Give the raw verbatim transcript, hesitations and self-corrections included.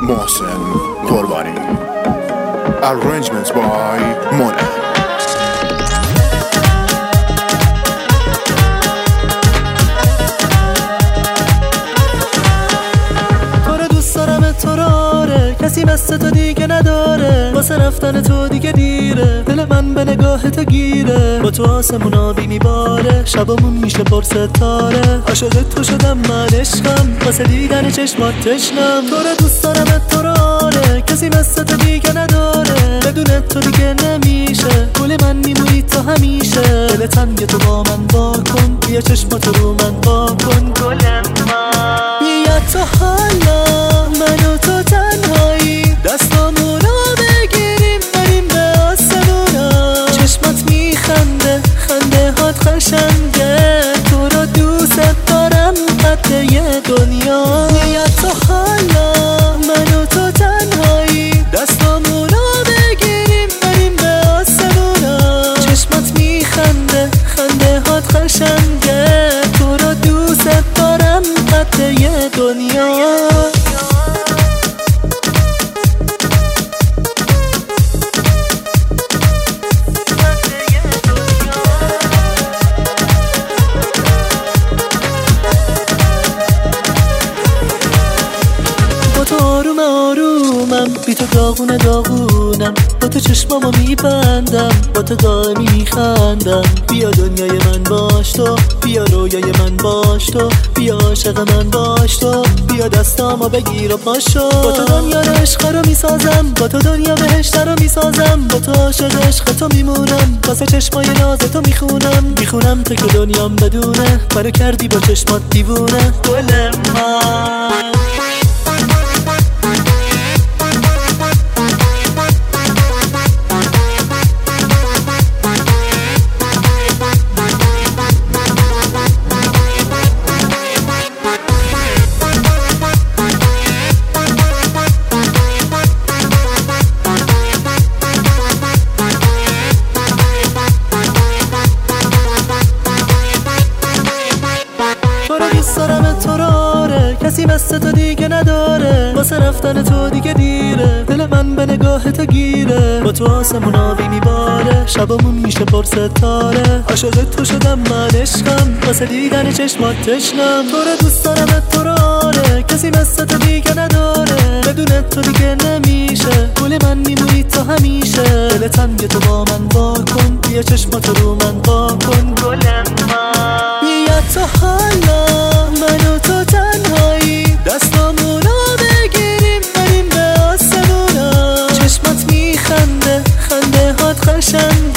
محسن قربانی. Arrangements by Mona. کسی مثل تو دیگه نداره، واسه رفتن تو دیگه دیره، دل من به نگاه تو گیره، با تو آسمون آبی میباره، شبمون میشه پر ستاره، عاشق تو شدم من عشقم، واسه دیدن چشمات تشنم، تو رو دوست دارم تو رو آره، کسی مثل تو دیگه نداره، بدون تو دیگه نمیشه، گل من میمونی تا همیشه، دل تنگ تو با من با کن، بیا چشمات رو من با کن گل من، بیا تو حالا من و تو تنهایی، دستامونو بگیریم بریم به آسمونا، چشمات میخنده خنده هات قشنگه، تو رو دوست دارم قد یه دنیا، بیا تو حالا من و تو تنهایی، دستامونو بگیریم بریم به آسمونا، چشمات میخنده خنده هات قشنگه، تو رو دوست دارم قد یه دنیا. آروم آرومم بی تو داغونه داغونم، با تو چشمامو میبندم با تو دائم میخندم، بیا دنیای من باش تو، بیا رویای من باش تو، بیا عاشق من باش تو، بیا دستامو بگیر و پاشو، با تو دنیا عشق رو میسازم، با تو دنیا بهشت رو میسازم، با تو عاشق عشق تو میمونم، واسه چشمای ناز تو میخونم، میخونم تو که دنیام بدونه، منو کردی با چشمات دیوونه گل من. تو رو آره، کسی مثل تو دیگه نداره، واسه رفتن تو دیگه دیره، دل من به نگاه تو گیره، با تو آسمون آبی میباره، شبمون میشه پر ستاره، عاشق تو شدم من عشقم، واسه دیدن چشمات تشنم، تو رو دوست دارم تو رو آره، کسی مثل تو دیگه نداره، بدون تو دیگه نمیشه، گل من میمونی تا همیشه، دل تنگ تو با من با کن، بیا چشمات رو من با کن گل من، بیا تو حالا من و تو تنهایی، دستامونو بگیریم بریم به آسمونا، چشمات میخنده خنده هات قشنگ